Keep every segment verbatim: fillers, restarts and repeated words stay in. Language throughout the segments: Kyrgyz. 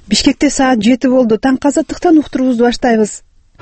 Бишкекте саат жети болду. Таңкы азаттыктан уктуруубузду баштайбыз.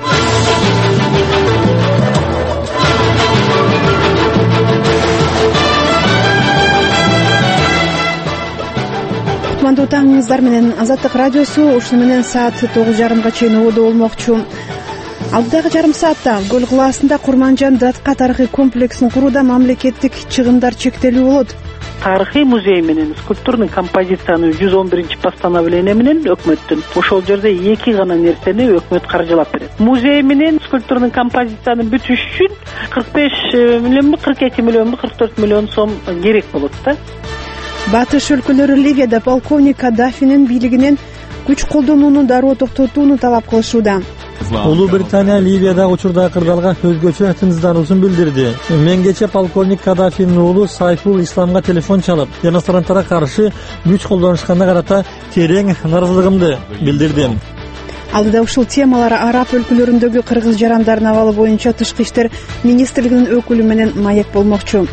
Кутмандуу таңыңыздар менен Азаттык радиосу ушуну менен саат тогуз жарымга чейин ободо болмокчу. Алдагы жарым саатта Көл кылаасында Курманжан датка тарыхый комплексин курууда мамлекеттик чыгымдар чектелүү болот. Тарыхый музей менен скульптурный композицияны жүз он биринчи постановление менен өкмөттүн ошол жерде эки гана нерсени өкмөт каржылап берет. Музей менен скульптурный композицияны бүтүш үчүн кырк беш миллионбу кырк эки миллионбу кырк төрт миллион сом керек болот да. Батыш өлкөлөрү Ливияда полковник Каддафинин бийлигинен күч колдонууну дароо токтотууну талап кылышууда. Улуу Британия Ливиядагы учурда кырдаалга өзгөчө тынчсыздандыруусун билдирди. Менгече полковник Каддафинин уулу Сайфул Исламга телефон чалып, демонстранттарга каршы күч колдонушканына карата терең нааразылыгымды билдирдим. Алдыда ушул темалар араб өлкөлөрүндөгү кыргыз жарандардын абалы боюнча тышкы иштер министрлигинин өкүлү менен маек болмокчу.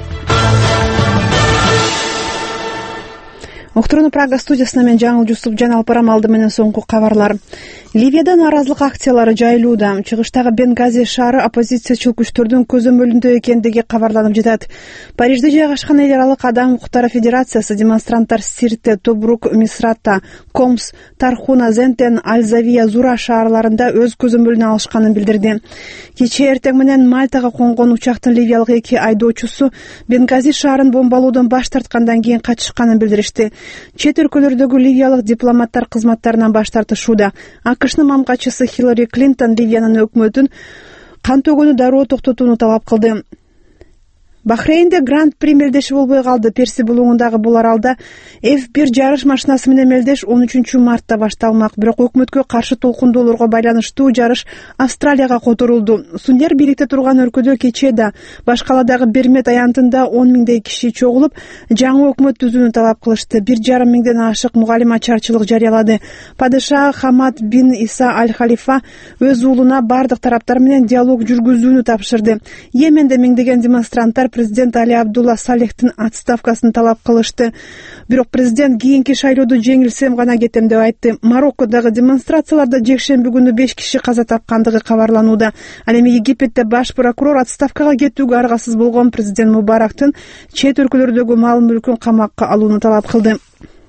Октурууну Прага студиясына мен Жаңыл Жусуп Жан Алпарам алды менен соңку кабарлар. Ливияда нааразылык акциялары жайылууда. Чыгыштагы Бенгази шаары оппозициячыл күчтөрдүн көзөмөлүндө экендиги кабарланып жатат. Парижде жайгашкан эл аралык адам укуктары федерациясы демонстранттар Сирте, Тобрук, Мисрата, Комс, Тархуна, Зентен, Аль-Завия, Зура шаарларында өз көзөмөлүнө алышканын билдирди. Кечээ эртең менен Мальтага конгон учактын ливиялык эки айдоочусу Бенгази шаарын бомбалоодон баш тарткандан кийин качышканын билдиришти. Чет өлкөлөрдөгү ливиялык дипломаттар кызматтарынан баш тартышууда. АКШнын мамкачысы Хиллари Клинтон Ливиянын өкмөтүн кан төгүүнү дароо токтотууну талап кылды. Бахрейнде Гран-при мелдеши болбой калды. Перси булугундагы бул аралда эф бир жарыш машинасы менен мелдеш он үчүнчү мартта башталмак. Бирок өкмөткө каршы толкундоолорго байланыштуу жарыш Австралияга которулду. Суньяр бийликте турган өлкөдө кечээ да башкаладагы Бермет аянтында он миңдей киши чогулуп, жаңы өкмөт түзүүнү талап кылышты. бир жарым миңден ашык мугалим ачарчылык жарыялады. Падыша Хамад бин Иса Аль-Халифа өз уулуна бардык тараптар менен диалог жүргүзүүнү тапшырды. Йеменде миңдеген демонстранттар президент Али Абдулла Салехтин отставкасын талап кылышты. Бирок президент кийинки шайлоодо жеңилсем гана кетем деп айтты. Мароккодагы демонстрацияларда жекшемби күнү беш киши каза тапкандыгы кабарланууда. Ал эми Египетте баш прокурор отставкага кетүүгө аргасыз болгон президент Мубарактын чет өлкөлөрдөгү мал мүлкүн камакка алууну талап кылды.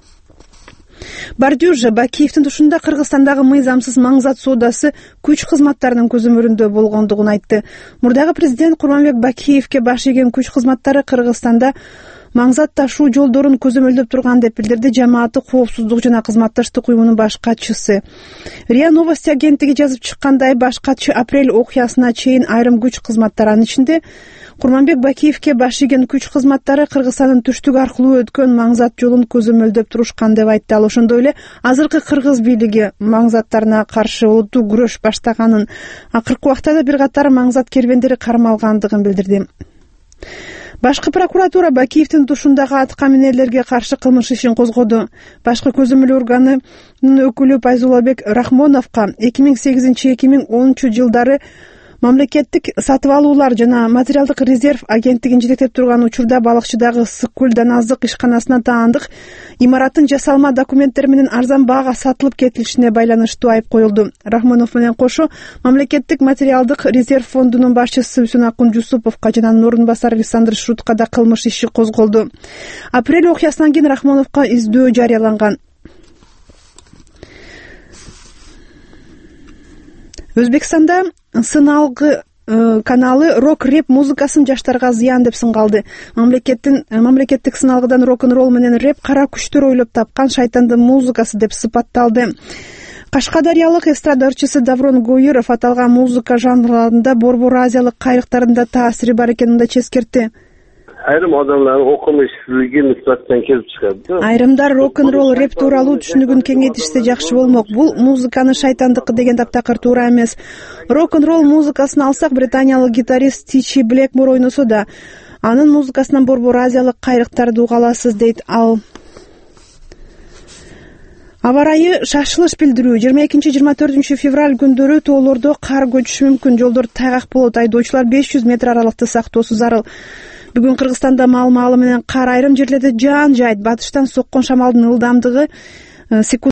Бардюжа Бакиевдин тушунда Кыргызстандагы мыйзамсыз маңзат соодасы күч кызматтарынын көзөмөлүндө болгондугун айтты. Мурдагы президент Курманбек Бакиевке баш ийген күч кызматтары Кыргызстанда маңзат ташуу жолдорун көзөмөлдөп турган деп билдирди жамааты коопсуздук жана кызматташтык уюмунун баш катчысы. РИА Новости агенттиги жазып чыккандай, баш катчы апрель окуясына чейин айрым күч кызматтары, анын ичинде Курманбек Бакиевке баш ийген күч кызматтары Кыргызстандын түштүк аркылуу өткөн маңзат жолун көзөмөлдөп турушкан деп айтты. Ал ошондой эле азыркы кыргыз бийлиги маңзаттарына каршы олуттуу күрөш баштаганын, акыркы убакта да бир катар маңзат кербендери кармалгандыгын билдирди. Башкы прокуратура Бакиевдин тушундагы атка минерлерге каршы кылмыш ишин козгоду. Башкы көзөмөл органынын өкүлү Пайзуллабек Рахмоновго эки миң сегизинчи эки миң онунчу жылдары мамлекеттик сатып алуулар жана материалдык резерв агенттигин жетектеп турган учурда балыкчыдагы Ысык көл Даназдык ишканасына таандык имараттын жасалма документтери менен арзан баага сатылып кетилишине байланыштуу айып коюлду. Рахмонов менен кошо мамлекеттик материалдык резерв фондунун башчысы Үсүнакун Жусуповго жана анын орун басары Александр Шутко да кылмыш иши козголду. Апрель окуясынан кийин Рахмоновго издөө жарыяланган. Өзбекстанда сыналгы каналы рок-реп музыкасын жаштарга зыян деп сынгалды. Мамлекеттин мамлекеттик сыналгыдан рок-н-ролл менен реп кара күчтөр ойлоп тапкан шайтандын музыкасы деп сыпатталды. Кашкадариялык эстрада ырчысы Даврон Гоюров аталган музыка жанрларында Борбор Азиялык кайрыктарында таасири бар экенин да ческертти. Айрым адамдардын окумушсуздугу нисбаттан келип чыгат. Айрымдар рок-н-ролл реп тууралуу түшүнүгүн кеңейтишсе жакшы болмок. Бул музыканы шайтандыкы деген таптакыр туура эмес. Рок-н-ролл музыкасын алсак, британиялык гитарист Тичи Блэкмор ойносо да анын музыкасынан Борбор Азиялык кайрыктарды уга аласыз, дейт ал. Аба ырайы шашылыш билдирүү. жыйырма экинчи жыйырма төртүнчү февраль күндөрү тоолордо кар көчүшү мүмкүн. Жолдор тайгак болот. Айдоочулар беш жүз метр аралыкты сактоосу зарыл. Бүгүн Кыргызстанда маал-маалы менен кар айрым жерлерде жаан жайт. Батыштан соккон шамалдын ылдамдыгы секунд